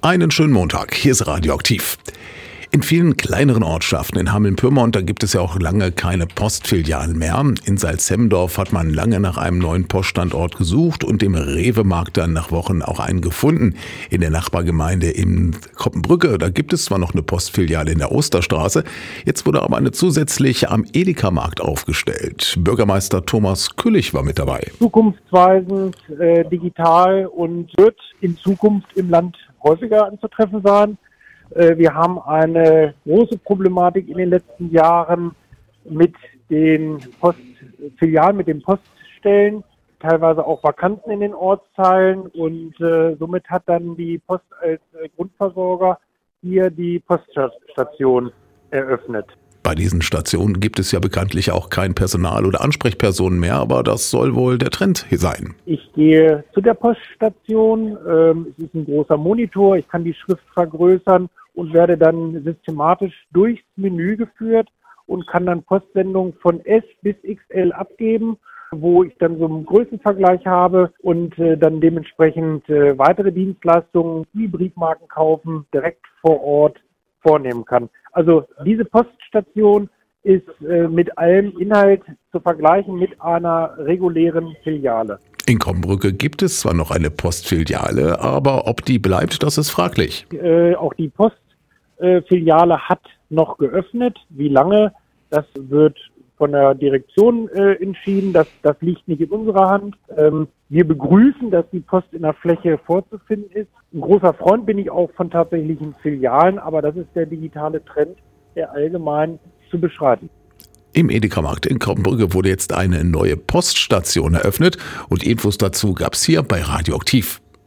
Einen schönen Montag, hier ist Radioaktiv. In vielen kleineren Ortschaften in Hameln-Pyrmont, da gibt es ja auch lange keine Postfilialen mehr. In Salzhemmendorf hat man lange nach einem neuen Poststandort gesucht und im Rewe-Markt dann nach Wochen auch einen gefunden. In der Nachbargemeinde in Koppenbrücke, da gibt es zwar noch eine Postfiliale in der Osterstraße, jetzt wurde aber eine zusätzliche am Edeka-Markt aufgestellt. Bürgermeister Thomas Küllich war mit dabei. Zukunftsweisend, digital und wird in Zukunft im Land häufiger anzutreffen sein. Wir haben eine große Problematik in den letzten Jahren mit den Postfilialen, mit den Poststellen, teilweise auch Vakanzen in den Ortsteilen und somit hat dann die Post als Grundversorger hier die Poststation eröffnet. Bei diesen Stationen gibt es ja bekanntlich auch kein Personal oder Ansprechpersonen mehr, aber das soll wohl der Trend hier sein. Ich gehe zu der Poststation, es ist ein großer Monitor, ich kann die Schrift vergrößern und werde dann systematisch durchs Menü geführt und kann dann Postsendungen von S bis XL abgeben, wo ich dann so einen Größenvergleich habe und dann dementsprechend weitere Dienstleistungen wie Briefmarken kaufen direkt vor Ort vornehmen kann. Also diese Poststation ist mit allem Inhalt zu vergleichen mit einer regulären Filiale. In Koppenbrücke gibt es zwar noch eine Postfiliale, aber ob die bleibt, das ist fraglich. Auch die Postfiliale hat noch geöffnet. Wie lange, das wird von der Direktion entschieden. Das liegt nicht in unserer Hand. Wir begrüßen, dass die Post in der Fläche vorzufinden ist. Ein großer Freund bin ich auch von tatsächlichen Filialen, aber das ist der digitale Trend, der allgemein zu beschreiten. Im Edeka-Markt in Koppenbrücke wurde jetzt eine neue Poststation eröffnet und Infos dazu gab's hier bei Radioaktiv.